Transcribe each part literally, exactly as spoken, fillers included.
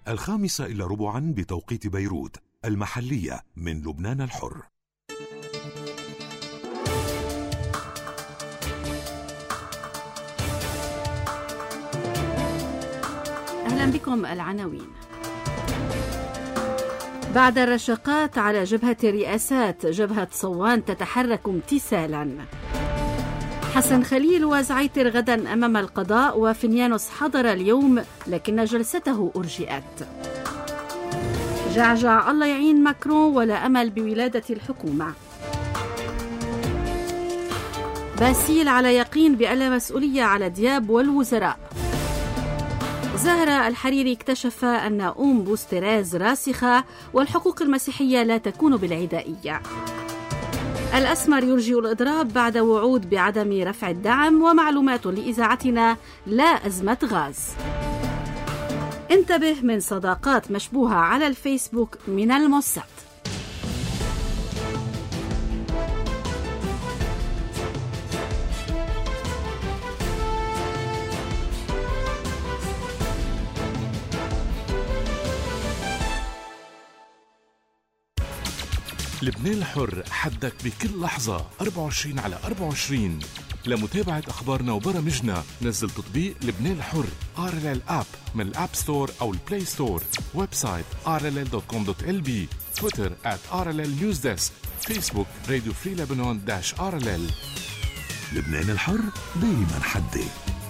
الخامسة إلا ربعا بتوقيت بيروت، المحلية من لبنان الحر. أهلا بكم. العناوين: بعد الرشاقات على جبهة الرئاسات، جبهة صوان تتحرك امتثالا. حسن خليل وزعيتر غدا أمام القضاء، وفنيانوس حضر اليوم لكن جلسته أرجئت. جعجع الله يعين ماكرون ولا أمل بولادة الحكومة. باسيل على يقين بألا مسؤولية على دياب والوزراء. زهرة الحريري اكتشف أن أم بوستراز راسخة والحقوق المسيحية لا تكون بالعدائية. الأسمر يرجئ الإضراب بعد وعود بعدم رفع الدعم، ومعلومات لإذاعتنا لا أزمة غاز. انتبه من صداقات مشبوهة على الفيسبوك من الموساد. لبنان الحر، حدك بكل لحظة أربعة وعشرين على أربعة وعشرين. لمتابعة أخبارنا وبرامجنا نزل تطبيق لبنان الحر آر إل إل آب من الآب ستور أو البلاي ستور. ويب سايت آر إل إل دوت كوم دوت إل بي. تويتر آت آر إل إل نيوز ديسك. فيسبوك راديو فري لبنان داش آر إل إل. لبنان الحر دايما حدي.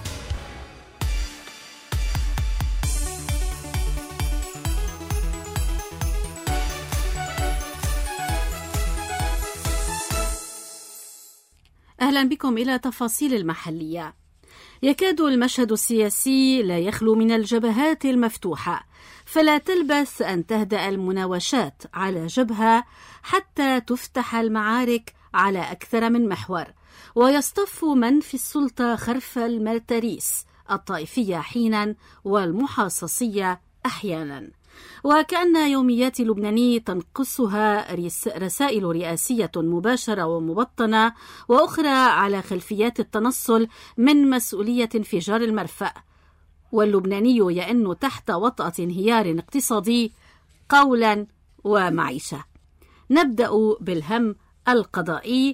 أهلا بكم إلى تفاصيل المحلية. يكاد المشهد السياسي لا يخلو من الجبهات المفتوحة، فلا تلبث أن تهدأ المناوشات على جبهة حتى تفتح المعارك على أكثر من محور، ويصطف من في السلطة خرف المتاريس الطائفية حينا والمحاصصية أحيانا. وكأن يوميات اللبناني تنقصها رسائل رئاسية مباشرة ومبطنة، وأخرى على خلفيات التنصل من مسؤولية انفجار المرفأ، واللبناني يئن تحت وطأة انهيار اقتصادي قولا ومعيشة. نبدأ بالهم القضائي،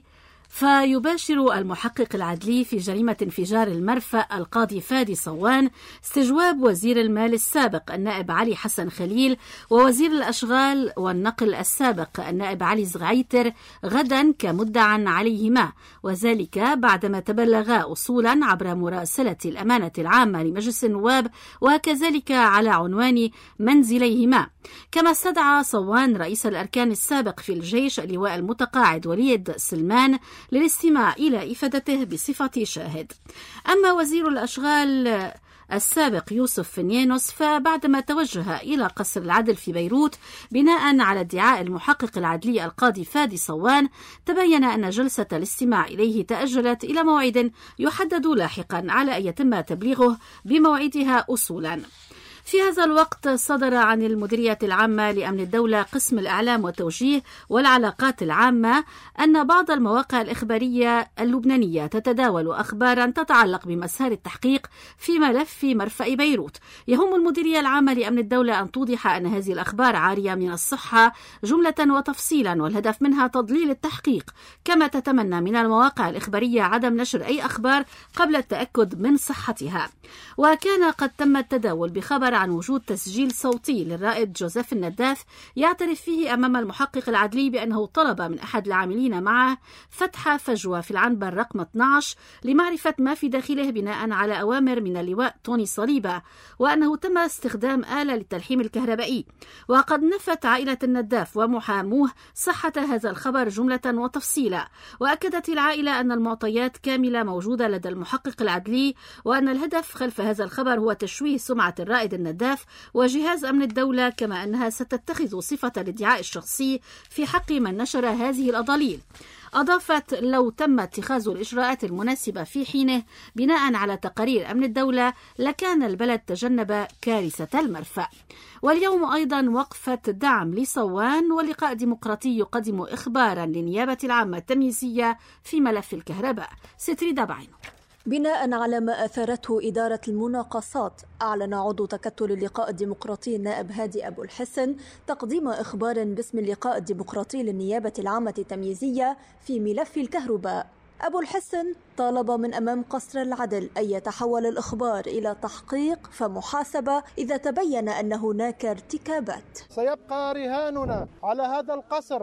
فيباشر المحقق العدلي في جريمة انفجار المرفأ القاضي فادي صوان استجواب وزير المال السابق النائب علي حسن خليل ووزير الأشغال والنقل السابق النائب علي زغعيتر غدا كمدعى عليهما، وذلك بعدما تبلغا أصولا عبر مراسلة الأمانة العامة لمجلس النواب، وكذلك على عنوان منزليهما. كما استدعى صوان رئيس الأركان السابق في الجيش اللواء المتقاعد وليد سلمان للاستماع إلى إفادته بصفة شاهد. أما وزير الأشغال السابق يوسف فنيانوس فبعدما توجه إلى قصر العدل في بيروت بناء على ادعاء المحقق العدلي القاضي فادي صوان، تبين أن جلسة الاستماع إليه تأجلت إلى موعد يحدد لاحقا على أن يتم تبليغه بموعدها أصولا. في هذا الوقت صدر عن المديرية العامة لأمن الدولة قسم الإعلام والتوجيه والعلاقات العامة أن بعض المواقع الإخبارية اللبنانية تتداول أخبارا تتعلق بمسار التحقيق في ملف مرفأ بيروت. يهم المديرية العامة لأمن الدولة أن توضح أن هذه الأخبار عارية من الصحة جملة وتفصيلا، والهدف منها تضليل التحقيق. كما تتمنى من المواقع الإخبارية عدم نشر أي أخبار قبل التأكد من صحتها. وكان قد تم التداول بخبر عن وجود تسجيل صوتي للرائد جوزيف النداف يعترف فيه أمام المحقق العدلي بأنه طلب من أحد العاملين معه فتح فجوة في العنبر رقم اثني عشر لمعرفة ما في داخله بناء على أوامر من اللواء توني صليبة، وأنه تم استخدام آلة للتلحيم الكهربائي. وقد نفت عائلة النداف ومحاموه صحة هذا الخبر جملة وتفصيلا، وأكدت العائلة أن المعطيات كاملة موجودة لدى المحقق العدلي، وأن الهدف خلف هذا الخبر هو تشويه سمعة الرائد النداف وجهاز أمن الدولة، كما أنها ستتخذ صفة الادعاء الشخصي في حق من نشر هذه الأضاليل. أضافت: لو تم اتخاذ الإجراءات المناسبة في حينه بناء على تقارير أمن الدولة لكان البلد تجنب كارثة المرفأ. واليوم أيضا وقفة دعم لصوان ولقاء ديمقراطي يقدم إخبارا للنيابة العامة التمييزية في ملف الكهرباء. ستريد بعينه. بناء على ما أثارته إدارة المناقصات، أعلن عضو تكتل اللقاء الديمقراطي النائب هادي أبو الحسن تقديم إخبار باسم اللقاء الديمقراطي للنيابة العامة التمييزية في ملف الكهرباء. أبو الحسن طالب من أمام قصر العدل أن يتحول الإخبار إلى تحقيق فمحاسبة إذا تبين أن هناك ارتكابات. سيبقى رهاننا على هذا القصر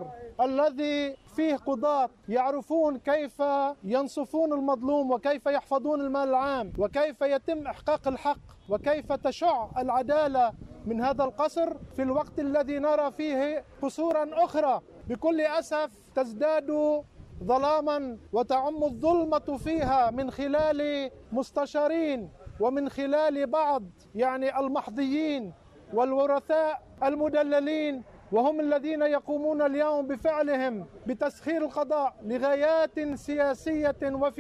الذي فيه قضاة يعرفون كيف ينصفون المظلوم وكيف يحفظون المال العام وكيف يتم إحقاق الحق وكيف تشع العدالة من هذا القصر، في الوقت الذي نرى فيه قصورا أخرى بكل أسف تزداد ظلاما وتعم الظلمة فيها من خلال مستشارين ومن خلال بعض يعني المحظيين والورثاء المدللين، وهم الذين يقومون اليوم بفعلهم بتسخير القضاء لغايات سياسية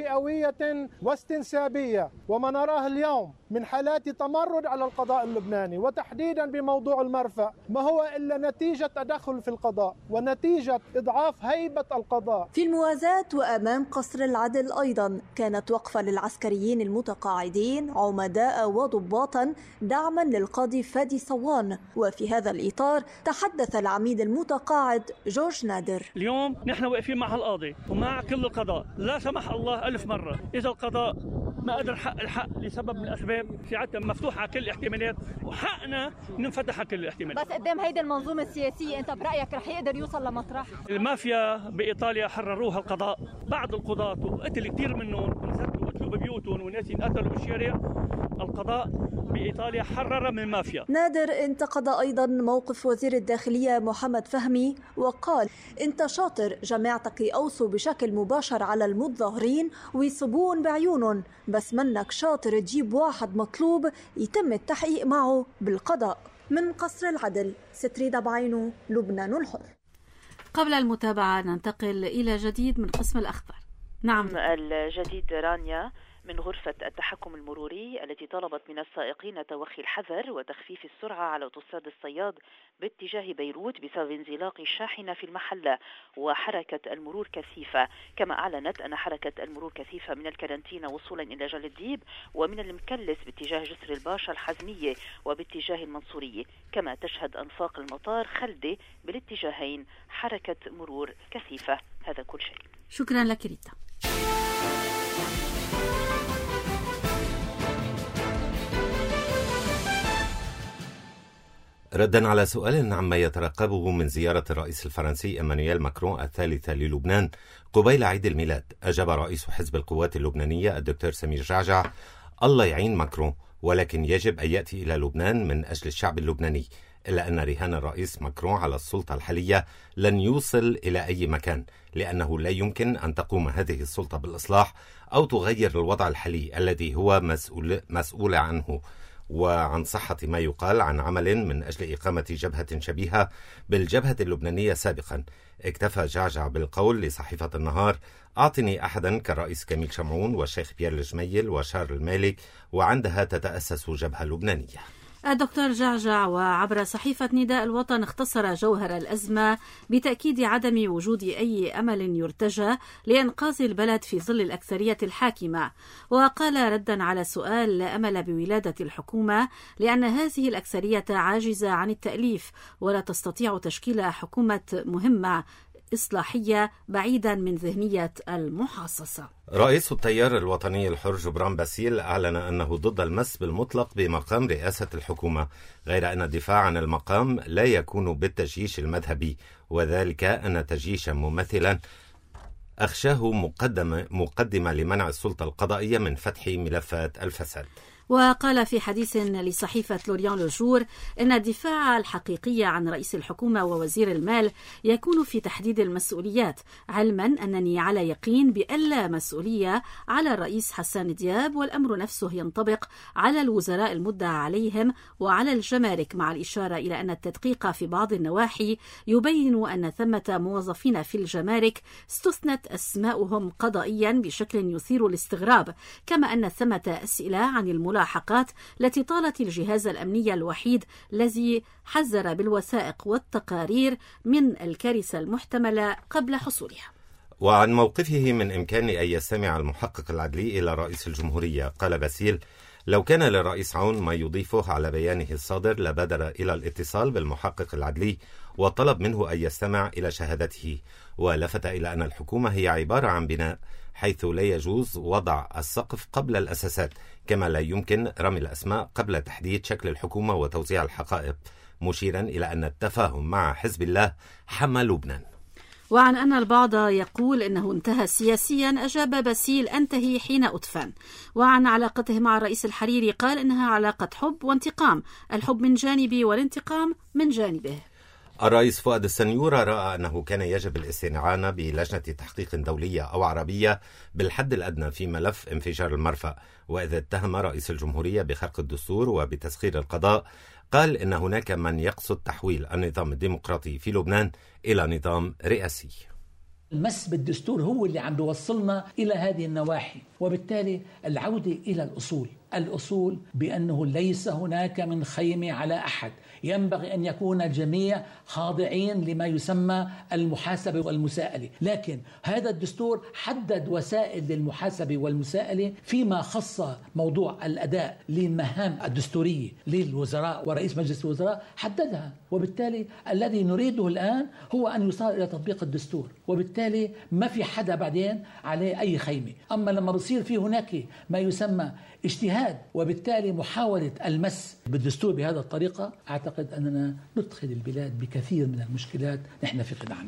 وفئوية واستنسابية. وما نراه اليوم من حالات تمرد على القضاء اللبناني وتحديدا بموضوع المرفأ ما هو إلا نتيجة تدخل في القضاء ونتيجة إضعاف هيبة القضاء. في الموازاة وأمام قصر العدل أيضا كانت وقفة للعسكريين المتقاعدين عمداء وضباطا دعما للقاضي فادي صوان. وفي هذا الإطار تحدث العميد المتقاعد جورج نادر. اليوم نحن واقفين مع القاضي ومع كل القضاء، لا سمح الله ألف مرة إذا القضاء ما قدر حق الحق لسبب من الأسباب، في عدة مفتوحة على كل الاحتمالات وحقنا ننفتح على كل الاحتمالات. بس قدام هيدي المنظومة السياسية أنت برأيك رح يقدر يوصل لمطرح؟ المافيا بإيطاليا حرروها القضاء، بعض القضاة وقتل كثير منهم ونسبوا قتلوا ببيوتهم وناس انقتلوا بالشارع. القضاء بإيطاليا حرر من المافيا. نادر انتقد أيضا موقف وزير الداخلية محمد فهمي وقال: انت شاطر جماعتك يقوصوا بشكل مباشر على المتظاهرين ويصبون بعيونهم، بس منك شاطر تجيب واحد مطلوب يتم التحقيق معه بالقضاء. من قصر العدل، ستريدة بعينه، لبنان الحر. قبل المتابعة ننتقل إلى جديد من قسم الأخبار. نعم، الجديد رانيا من غرفة التحكم المروري التي طلبت من السائقين توخي الحذر وتخفيف السرعة على أوتوستراد الصياد باتجاه بيروت بسبب انزلاق الشاحنة في المحلة وحركة المرور كثيفة. كما أعلنت أن حركة المرور كثيفة من الكرنتينة وصولا إلى جل الديب ومن المكلس باتجاه جسر الباشا الحزمية وباتجاه المنصورية. كما تشهد أنفاق المطار خلدة بالاتجاهين حركة مرور كثيفة. هذا كل شيء. شكرا لك ريتا. ردا على سؤال عما يترقبه من زيارة الرئيس الفرنسي إيمانويل ماكرون الثالثة للبنان قبيل عيد الميلاد، أجاب رئيس حزب القوات اللبنانية الدكتور سمير جعجع: الله يعين ماكرون، ولكن يجب أن يأتي إلى لبنان من أجل الشعب اللبناني، إلا أن رهان الرئيس ماكرون على السلطة الحالية لن يوصل إلى أي مكان، لأنه لا يمكن أن تقوم هذه السلطة بالإصلاح أو تغير الوضع الحالي الذي هو مسؤول, مسؤول عنه، وعن صحة ما يقال عن عمل من أجل إقامة جبهة شبيهة بالجبهة اللبنانية سابقا. اكتفى جعجع بالقول لصحيفة النهار: أعطني أحدا كالرئيس كميل شمعون والشيخ بيير الجميل وشارل المالك وعندها تتأسس جبهة لبنانية. الدكتور جعجع وعبر صحيفة نداء الوطن اختصر جوهر الأزمة بتأكيد عدم وجود أي أمل يرتجى لإنقاذ البلد في ظل الأكثرية الحاكمة. وقال ردا على سؤال: لا أمل بولادة الحكومة لأن هذه الأكثرية عاجزة عن التأليف ولا تستطيع تشكيل حكومة مهمة إصلاحية بعيدا من ذهنية المحاصصة. رئيس التيار الوطني الحر جبران باسيل أعلن أنه ضد المس بالمطلق بمقام رئاسة الحكومة، غير أن الدفاع عن المقام لا يكون بالتجيش المذهبي، وذلك أن تجيشا ممثلا أخشاه مقدمة, مقدمة لمنع السلطة القضائية من فتح ملفات الفساد. وقال في حديث لصحيفة لوريان لوجور إن الدفاع الحقيقي عن رئيس الحكومة ووزير المال يكون في تحديد المسؤوليات، علما أنني على يقين بألا مسؤولية على الرئيس حسان دياب، والأمر نفسه ينطبق على الوزراء المدعى عليهم وعلى الجمارك، مع الإشارة إلى أن التدقيق في بعض النواحي يبين أن ثمة موظفين في الجمارك استثنت أسماؤهم قضائيا بشكل يثير الاستغراب، كما أن ثمة أسئلة عن الملاحقات التي طالت الجهاز الأمني الوحيد الذي حذر بالوثائق والتقارير من الكارثة المحتملة قبل حصولها. وعن موقفه من إمكان أن يستمع المحقق العدلي إلى رئيس الجمهورية، قال باسيل: لو كان للرئيس عون ما يضيفه على بيانه الصادر لبادر إلى الاتصال بالمحقق العدلي وطلب منه أن يستمع إلى شهادته، ولفت إلى أن الحكومة هي عبارة عن بناء، حيث لا يجوز وضع السقف قبل الأساسات، كما لا يمكن رمي الأسماء قبل تحديد شكل الحكومة وتوزيع الحقائب، مشيرا إلى أن التفاهم مع حزب الله حمى لبنان. وعن أن البعض يقول إنه انتهى سياسيا، أجاب باسيل: أنتهي حين أدفن. وعن علاقته مع الرئيس الحريري قال إنها علاقة حب وانتقام، الحب من جانبي والانتقام من جانبه. الرئيس فؤاد السنيورة رأى أنه كان يجب الاستعانة بلجنة تحقيق دولية أو عربية بالحد الأدنى في ملف انفجار المرفأ، وإذا اتهم رئيس الجمهورية بخرق الدستور وبتسخير القضاء، قال إن هناك من يقصد تحويل النظام الديمقراطي في لبنان إلى نظام رئاسي. المس بالدستور هو اللي عم بيوصلنا إلى هذه النواحي، وبالتالي العودة إلى الأصول الأصول بأنه ليس هناك من خيمة على أحد، ينبغي أن يكون الجميع خاضعين لما يسمى المحاسبة والمساءلة، لكن هذا الدستور حدد وسائل للمحاسبة والمساءلة فيما خص موضوع الأداء للمهام الدستورية للوزراء ورئيس مجلس الوزراء حددها، وبالتالي الذي نريده الآن هو أن يصار إلى تطبيق الدستور، وبالتالي ما في حدا بعدين عليه أي خيمة. أما لما بصير في هناك ما يسمى اجتهاد وبالتالي محاولة المس بالدستور بهذه الطريقة، أعتقد أننا ندخل البلاد بكثير من المشكلات نحن في قدعنا.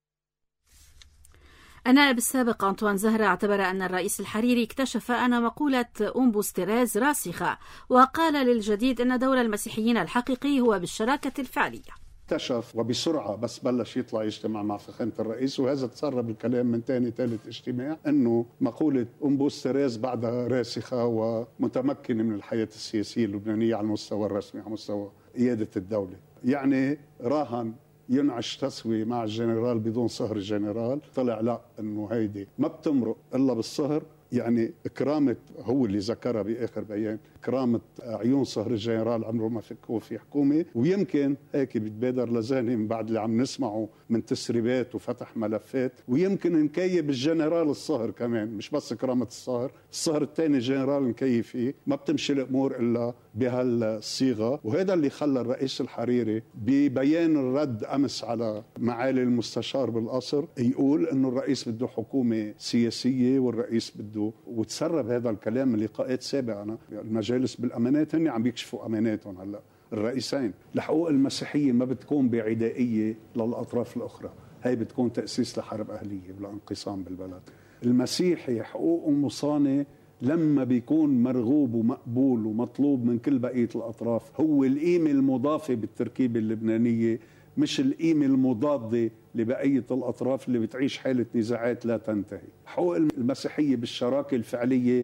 النائب السابق أنطوان زهرة اعتبر أن الرئيس الحريري اكتشف أن مقولة أومبوس تيريز راسخة، وقال للجديد أن دور المسيحيين الحقيقي هو بالشراكة الفعلية. اكتشف وبسرعة بس بلش يطلع يجتمع مع فخامة الرئيس، وهذا تسرب الكلام من ثاني ثالث اجتماع أنه مقولة أومبوس تيريز بعدها راسخة ومتمكنة من الحياة السياسية اللبنانية على المستوى الرسمي، على مستوى قيادة الدولة. يعني راهن ينعش تسوي مع الجنرال بدون صهر الجنرال، طلع لا أنه هيدي ما بتمرق إلا بالصهر. يعني كرامة، هو اللي ذكرها بآخر بيان، كرامة عيون صهر الجنرال عمره ما فكوا في حكومة. ويمكن هيك بتبادر لذهني من بعد اللي عم نسمعه من تسريبات وفتح ملفات، ويمكن نكيب الجنرال الصهر كمان، مش بس كرامة الصهر، الصهر الثاني الجنرال نكيب فيه. ما بتمشي الأمور إلا بهالصيغة، وهذا اللي خلى الرئيس الحريري ببيان الرد أمس على معالي المستشار بالقصر يقول إنه الرئيس بده حكومة سياسية والرئيس بده، وتسرب هذا الكلام من لقاءات سابقة. المجالس بالأمانات هن عم يكشفوا أماناتهم هلأ الرئيسين. الحقوق المسيحية ما بتكون بعدائية للأطراف الأخرى، هي بتكون تأسيس لحرب أهلية ولا انقسام بالبلد. المسيحي حقوقه مصانة لما بيكون مرغوب ومقبول ومطلوب من كل بقية الأطراف. هو القيمة المضافة بالتركيبة اللبنانية، مش القيمة المضادة لبقية الأطراف اللي بتعيش حالة نزاعات لا تنتهي. حقوق المسيحية بالشراكة الفعلية.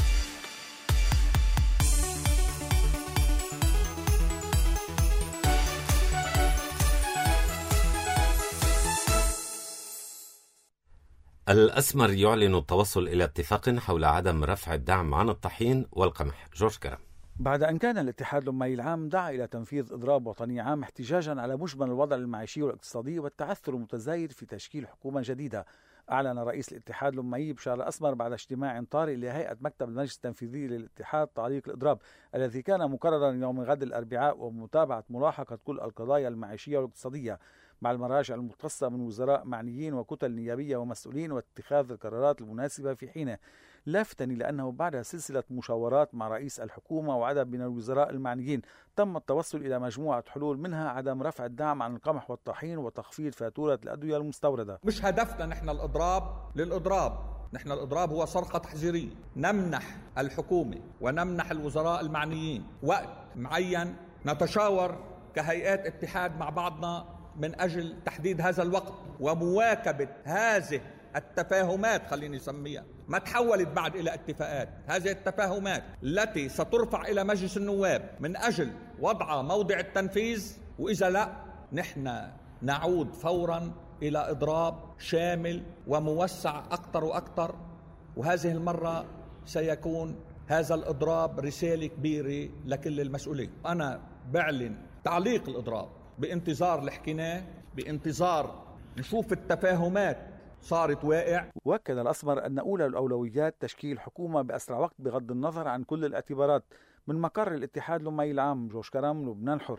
الأسمر يعلن التوصل إلى اتفاق حول عدم رفع الدعم عن الطحين والقمح. جورج كرم. بعد أن كان الاتحاد الأموي العام دعا إلى تنفيذ إضراب وطني عام احتجاجا على مجمل الوضع المعيشي والاقتصادي والتعثر المتزايد في تشكيل حكومة جديدة، أعلن رئيس الاتحاد الأموي بشار الأسمر بعد اجتماع طارئ لهيئة مكتب المجلس التنفيذي للاتحاد تعليق الإضراب الذي كان مقررا يوم غد الأربعاء، ومتابعة ملاحقة كل القضايا المعيشية والاقتصادية مع المراجع المختصة من وزراء معنيين وكتل نيابية ومسؤولين واتخاذ القرارات المناسبة في حينه، لافتا لأنه بعد سلسلة مشاورات مع رئيس الحكومة وعدد من الوزراء المعنيين تم التوصل إلى مجموعة حلول، منها عدم رفع الدعم عن القمح والطحين وتخفيض فاتورة الأدوية المستوردة. مش هدفنا نحن الإضراب للإضراب، نحن الإضراب هو صرخة تحذيرية، نمنح الحكومة ونمنح الوزراء المعنيين وقت معين نتشاور كهيئات اتحاد مع بعضنا من أجل تحديد هذا الوقت ومواكبة هذه التفاهمات، خليني نسميها، ما تحولت بعد إلى اتفاقات. هذه التفاهمات التي سترفع إلى مجلس النواب من أجل وضع موضع التنفيذ، وإذا لا نحن نعود فورا إلى إضراب شامل وموسع أكثر وأكثر، وهذه المرة سيكون هذا الإضراب رسالة كبيرة لكل المسؤولين. أنا بعلن تعليق الإضراب بانتظار اللي حكيناه، بانتظار نشوف التفاهمات صارت واقع. وأكد الأسمر أن أولى الأولويات تشكيل حكومة بأسرع وقت بغض النظر عن كل الاعتبارات. من مقر الاتحاد الأموي العام، جوش كرم، لبنان حر.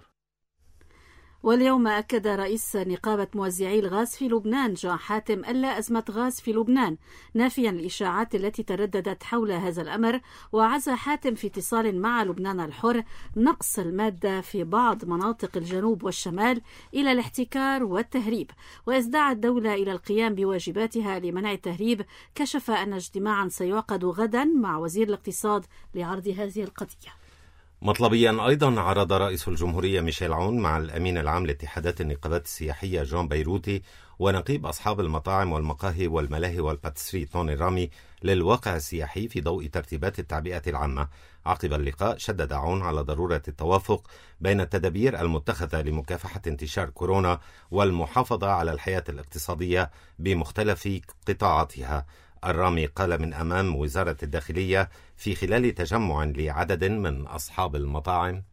واليوم أكد رئيس نقابة موزعي الغاز في لبنان جان حاتم ألا أزمة غاز في لبنان، نافيا الإشاعات التي ترددت حول هذا الأمر. وعزى حاتم في اتصال مع لبنان الحر نقص المادة في بعض مناطق الجنوب والشمال إلى الاحتكار والتهريب، وإذ دعا الدولة إلى القيام بواجباتها لمنع التهريب. كشف أن اجتماعا سيعقد غدا مع وزير الاقتصاد لعرض هذه القضية. مطلبيا أيضا عرض رئيس الجمهورية ميشيل عون مع الأمين العام لاتحادات النقابات السياحية جون بيروتي ونقيب أصحاب المطاعم والمقاهي والملاهي والباتسري توني رامي للواقع السياحي في ضوء ترتيبات التعبئة العامة. عقب اللقاء شدد عون على ضرورة التوافق بين التدابير المتخذة لمكافحة انتشار كورونا والمحافظة على الحياة الاقتصادية بمختلف قطاعاتها. الرامي قال من أمام وزارة الداخلية في خلال تجمع لعدد من أصحاب المطاعم: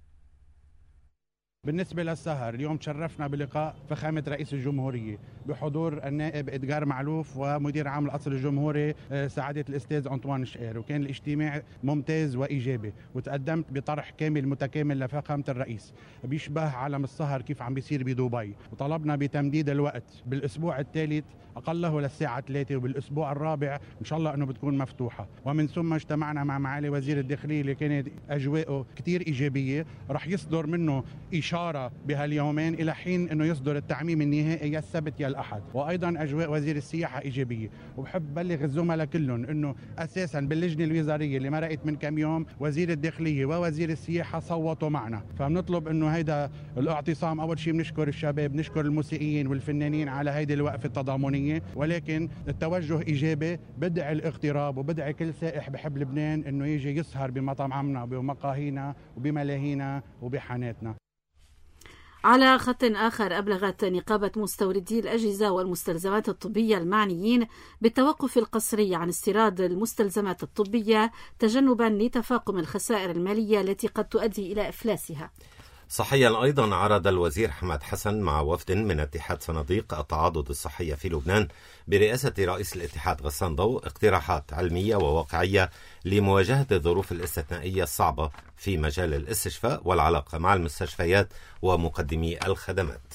بالنسبة للسهر اليوم تشرفنا بلقاء فخامة رئيس الجمهورية بحضور النائب إدغار معلوف ومدير عام القصر الجمهوري سعادة الأستاذ أنطوان شقير، وكان الاجتماع ممتاز وإيجابي، وتقدمت بطرح كامل متكامل لفخامة الرئيس بيشبه عالم السهر كيف عم بيصير بدبي، وطلبنا بتمديد الوقت بالأسبوع الثالث أقله للساعة ثلاثة، وبالأسبوع الرابع إن شاء الله أنه بتكون مفتوحة. ومن ثم اجتمعنا مع معالي وزير الداخلية اللي كانت أجواءه كتير إيجابية، رح يصدر منه إشارة بهاليومين إلى حين أنه يصدر التعميم النهائي يا السبت يا الأحد. وأيضا أجواء وزير السياحة إيجابية، وبحب بلغ الزملاء كلهم أنه أساسا باللجنة الوزارية اللي مرقت من كم يوم وزير الداخلية ووزير السياحة صوتوا معنا، فبنطلب أنه هيدا الاعتصام أول شيء بنشكر الشباب، بنشكر الموسيقيين والفنانين على هيدي الوقفة التضامنية، ولكن التوجه إيجابي. بدعي الاغتراب وبدعي كل سائح بحب لبنان أنه يجي يسهر بمطعمنا وبمقاهينا وبملاهينا وبحاناتنا. على خط آخر، أبلغت نقابة مستوردي الأجهزة والمستلزمات الطبية المعنيين بالتوقف القسري عن استيراد المستلزمات الطبية تجنبا لتفاقم الخسائر المالية التي قد تؤدي إلى إفلاسها. صحيا أيضا عرض الوزير حماد حسن مع وفد من اتحاد صناديق التعاضد الصحية في لبنان برئاسة رئيس الاتحاد غسان ضوء اقتراحات علمية وواقعية لمواجهة الظروف الاستثنائية الصعبة في مجال الاستشفاء والعلاقة مع المستشفيات ومقدمي الخدمات.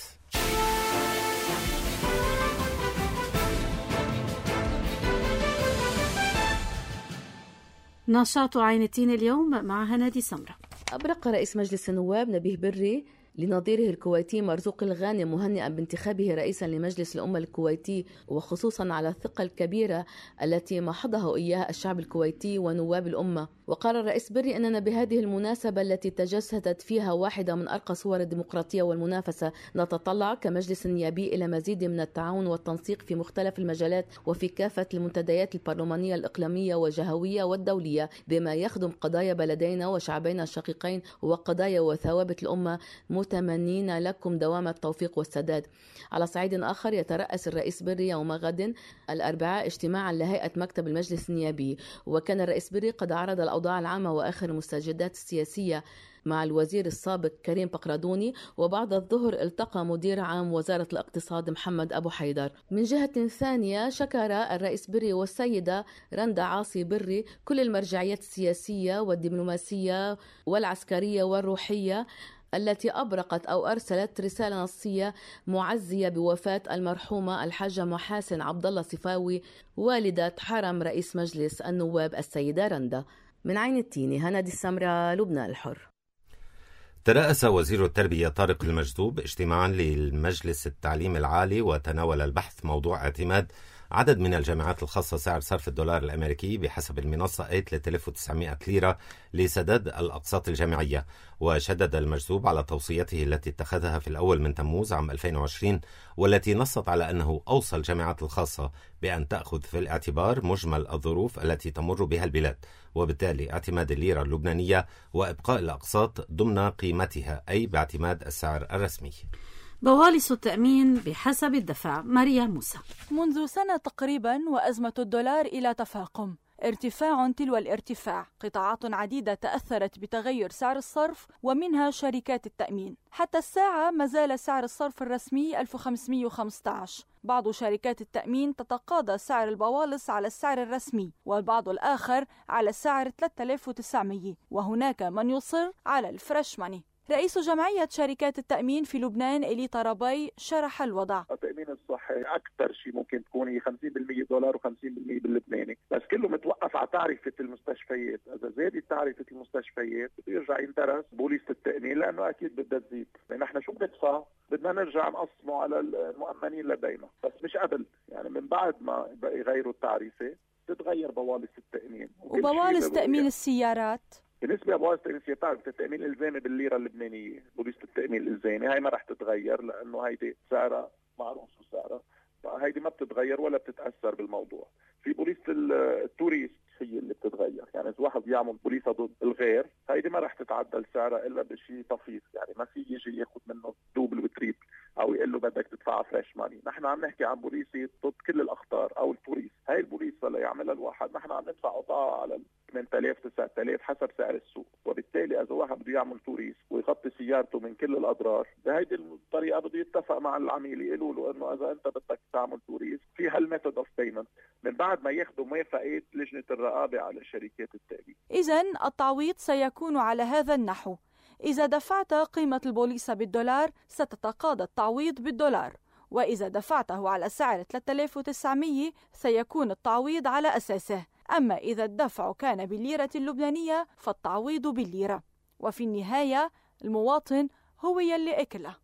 نشاط عين التين اليوم مع هنادي سمرة. أبرق رئيس مجلس النواب نبيه بري لنظيره الكويتي مرزوق الغانم مهنئا بانتخابه رئيسا لمجلس الأمة الكويتي، وخصوصا على الثقة الكبيرة التي محضه إياها الشعب الكويتي ونواب الأمة. وقال الرئيس بري أننا بهذه المناسبة التي تجسدت فيها واحدة من أرقى صور الديمقراطية والمنافسة نتطلع كمجلس نيابي إلى مزيد من التعاون والتنسيق في مختلف المجالات وفي كافة المنتديات البرلمانية الإقليمية والجهوية والدولية بما يخدم قضايا بلدينا وشعبينا الشقيقين وقضايا وثوابت الأمة، متمنين لكم دوام التوفيق والسداد. على صعيد آخر، يترأس الرئيس بري يوم غد الأربعاء اجتماعا لهيئة مكتب المجلس النيابي، وكان الرئيس بري قد عرض الأوضاع العامة وآخر المستجدات السياسية مع الوزير السابق كريم بقردوني، وبعد الظهر التقى مدير عام وزارة الاقتصاد محمد أبو حيدر. من جهة ثانية، شكر الرئيس بري والسيدة رندا عاصي بري كل المرجعيات السياسية والدبلوماسية والعسكرية والروحية التي أبرقت أو أرسلت رسالة نصية معزية بوفاة المرحومة الحاجة محاسن عبد الله صفاوي والدة حرم رئيس مجلس النواب السيدة رندا. من عين التيني، هنادي السمراء، لبنان الحر. ترأس وزير التربية طارق المجذوب اجتماعا للمجلس التعليم العالي، وتناول البحث موضوع اعتماد عدد من الجامعات الخاصة سعر صرف الدولار الأمريكي بحسب المنصة آي ثلاثة آلاف وتسعمائة ليرة لسداد الأقساط الجامعية. وشدد المجذوب على توصيته التي اتخذها في الأول من تموز عام ألفين وعشرين، والتي نصت على أنه أوصى الجامعات الخاصة بأن تأخذ في الاعتبار مجمل الظروف التي تمر بها البلاد، وبالتالي اعتماد الليرة اللبنانية وإبقاء الأقساط ضمن قيمتها، أي باعتماد السعر الرسمي. بوالص التأمين بحسب الدفع. ماريا موسى. منذ سنة تقريبا وأزمة الدولار إلى تفاقم، ارتفاع تلو الارتفاع. قطاعات عديدة تأثرت بتغير سعر الصرف ومنها شركات التأمين. حتى الساعة ما زال سعر الصرف الرسمي ألف وخمسمائة وخمسة عشر، بعض شركات التأمين تتقاضى سعر البوالص على السعر الرسمي، والبعض الآخر على سعر ثلاثة آلاف وتسعمية، وهناك من يصر على الفريش ماني. رئيس جمعية شركات التأمين في لبنان إلي طرابي شرح الوضع. التأمين الصحي أكثر شيء ممكن تكون هي خمسين بالمية دولار وخمسين بالمية باللبناني، بس كله متوقف على تعرفة المستشفيات. إذا زادت تعرفة المستشفيات بده يرجع يندرس بوليصة التأمين، لأنه أكيد بدها تزيد. لأن احنا شو بندفع؟ بدنا نرجع نقسمه على المؤمنين لدينا، بس مش قبل، يعني من بعد ما يغيروا التعريفة تتغير بوالص التأمين. وبوالص تأمين السيارات بالنسبه لبوالص التأمين السيارات التأمين الالزامي بالليره اللبنانيه، بوليصه التأمين الالزامي هاي ما رح تتغير، لانه هيدي سعرها معروف شو سعرها، هيدي ما بتتغير ولا بتتاثر بالموضوع. في بوليصه التوريست هي اللي بتتغير، يعني اذا واحد يعمل بوليصه ضد الغير هيدي ما رح تتعدل سعرها الا بشيء طفيف، يعني ما في يجي ياخذ منه دوبل وتريبل او يقول له بدك تدفع فريش ماني. نحن عم نحكي عن بوليصه ضد كل الاخطار او التوريست. هاي البوليصه اللي يعملها الواحد نحن عم ندفع قطعه على ثمانية آلاف تسعة آلاف حسب سعر السوق، وبالتالي اذا واحد بده يعمل توريست ويغطي سيارته من كل الاضرار بهيدي الطريقه بده يتفق مع العميل، يقولوا له انه اذا انت بدك تعمل توريست في هالميثود اوف بيمنت من بعد ما ياخذوا موافقه لجنه الرقابه على شركات التأمين. اذن التعويض سيكون على هذا النحو: إذا دفعت قيمة البوليصة بالدولار ستتقاضى التعويض بالدولار، وإذا دفعته على سعر ثلاثة آلاف وتسعمية سيكون التعويض على أساسه، أما إذا الدفع كان بالليرة اللبنانية فالتعويض بالليرة، وفي النهاية المواطن هو يلي أكله.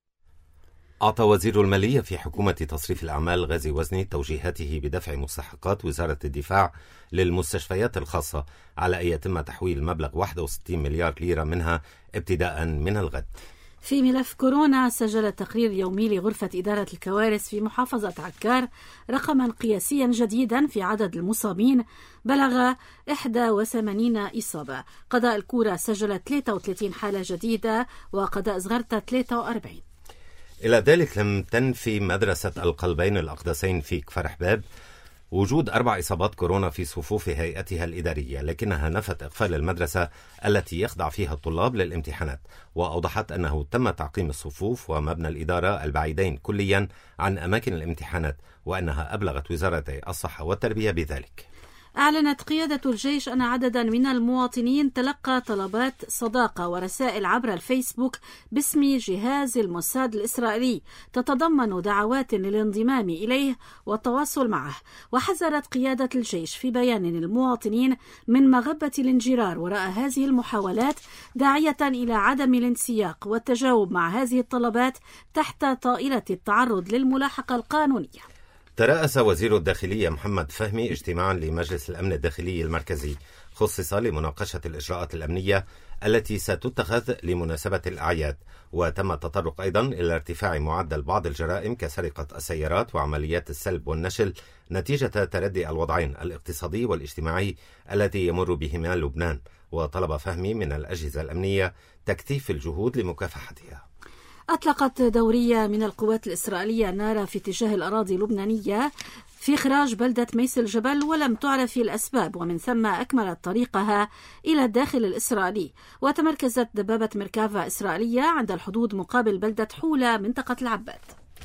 أعطى وزير المالية في حكومة تصريف الأعمال غازي وزني توجيهاته بدفع مستحقات وزارة الدفاع للمستشفيات الخاصة على أن يتم تحويل مبلغ واحد وستين مليار ليرة منها ابتداء من الغد. في ملف كورونا، سجل تقرير يومي لغرفة إدارة الكوارث في محافظة عكار رقما قياسيا جديدا في عدد المصابين بلغ واحد وثمانين إصابة. قضاء الكورة سجل ثلاثة وثلاثين حالة جديدة وقضاء زغرتة ثلاثة وأربعين. إلى ذلك لم تنفي مدرسة القلبين الأقدسين في كفر حباب وجود أربع إصابات كورونا في صفوف هيئتها الإدارية، لكنها نفت إقفال المدرسة التي يخضع فيها الطلاب للامتحانات، وأوضحت أنه تم تعقيم الصفوف ومبنى الإدارة البعيدين كليا عن أماكن الامتحانات، وأنها أبلغت وزارة الصحة والتربية بذلك. أعلنت قيادة الجيش أن عددا من المواطنين تلقى طلبات صداقة ورسائل عبر الفيسبوك باسم جهاز الموساد الإسرائيلي تتضمن دعوات للانضمام إليه والتواصل معه. وحذرت قيادة الجيش في بيان المواطنين من مغبة الانجرار وراء هذه المحاولات، داعية إلى عدم الانسياق والتجاوب مع هذه الطلبات تحت طائلة التعرض للملاحقة القانونية. ترأس وزير الداخلية محمد فهمي اجتماعا لمجلس الأمن الداخلي المركزي خصص لمناقشة الإجراءات الأمنية التي ستتخذ لمناسبة الأعياد، وتم التطرق أيضا إلى ارتفاع معدل بعض الجرائم كسرقة السيارات وعمليات السلب والنشل نتيجة تردي الوضعين الاقتصادي والاجتماعي التي يمر بهما لبنان. وطلب فهمي من الأجهزة الأمنية تكثيف الجهود لمكافحتها. أطلقت دورية من القوات الإسرائيلية النار في اتجاه الأراضي اللبنانية في خراج بلدة ميس الجبل، ولم تعرف الأسباب، ومن ثم أكملت طريقها إلى الداخل الإسرائيلي. وتمركزت دبابة مركافة إسرائيلية عند الحدود مقابل بلدة حولة منطقة العباد.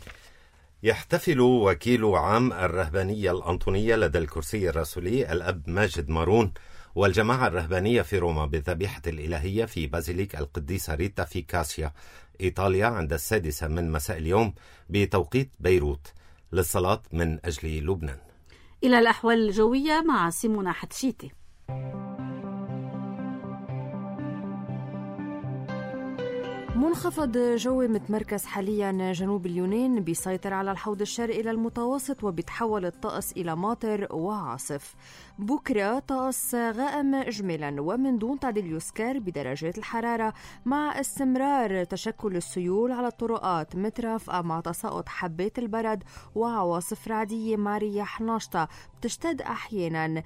يحتفل وكيل عام الرهبانية الأنطونية لدى الكرسي الرسولي الأب ماجد مارون والجماعة الرهبانية في روما بالذبيحة الإلهية في بازيليك القديسة ريتا في كاسيا إيطاليا عند السادسة من مساء اليوم بتوقيت بيروت للصلاة من أجل لبنان. إلى الأحوال الجوية مع سيمونا حتشيتي. منخفض جوي متمركز حاليا جنوب اليونان بيسيطر على الحوض الشرقي للمتوسط وبيتحول الطقس إلى ماطر وعاصف. بكرة طقس غائم إجمالا ومن دون تعديل يذكر بدرجات الحرارة، مع استمرار تشكل السيول على الطرقات مترافقة مع تساقط حبات البرد وعواصف رعدية مع رياح ناشطة بتشتد أحيانا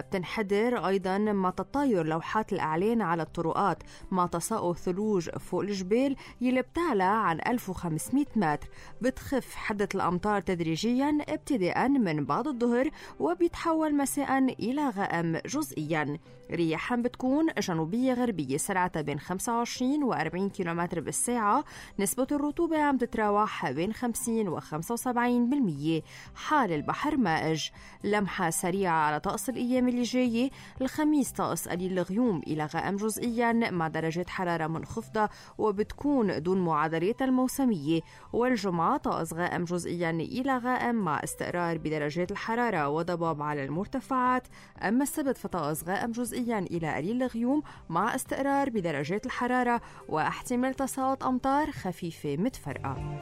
وبتنحدر أيضا مع تطاير لوحات الأعلان على الطرقات مع تساقط ثلوج فوق الجبال. الجبال يلي بتعلى عن ألف وخمسمئة متر. بتخف حدة الأمطار تدريجيا ابتداء من بعد الظهر وبيتحول مساء إلى غائم جزئيا. رياحا بتكون جنوبية غربية سرعتها بين خمسة وعشرين و أربعين كيلومتر بالساعة. نسبة الرطوبة عم تتراوح بين خمسين و خمسة وسبعين بالمية. حال البحر مائج. لمحة سريعة على طقس الأيام اللي جاية. الخميس طقس قليل الغيوم إلى غائم جزئيا مع درجات حرارة منخفضة وبتكون دون معادلات الموسمية. والجمعة طقس غائم جزئيا إلى غائم مع استقرار بدرجات الحرارة وضباب على المرتفعات. أما السبت فطقس غائم جزئيا إلى قليل الغيوم مع استقرار بدرجات الحرارة واحتمال تساقط أمطار خفيفة متفرقة.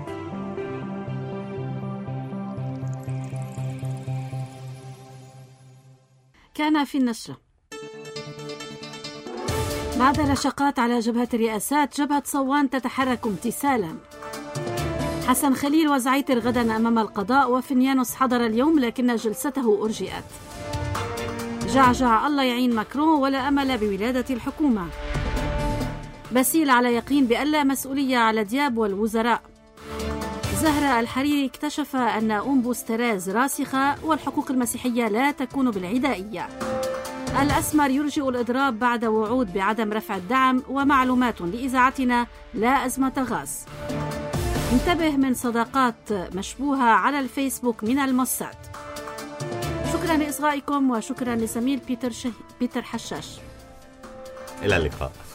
كان في النشرة: بعد رشقات على جبهة الرئاسات جبهة صوان تتحرك امتثالا. حسن خليل وزعيتر غدا أمام القضاء، وفنيانوس حضر اليوم لكن جلسته أرجئت. جعجع الله يعين ماكرون ولا أمل بولادة الحكومة. باسيل على يقين بأن لا مسؤولية على دياب والوزراء. زهرة الحريري اكتشف أن أنبوس تراز راسخة والحقوق المسيحية لا تكون بالعدائية. الأسمر يرجئ الإضراب بعد وعود بعدم رفع الدعم ومعلومات لإذاعتنا لا أزمة غاز. انتبه من صداقات مشبوهة على الفيسبوك من الموساد. شكرا لإصغائكم وشكرا لزميل بيتر, شه... بيتر حشاش. إلى اللقاء.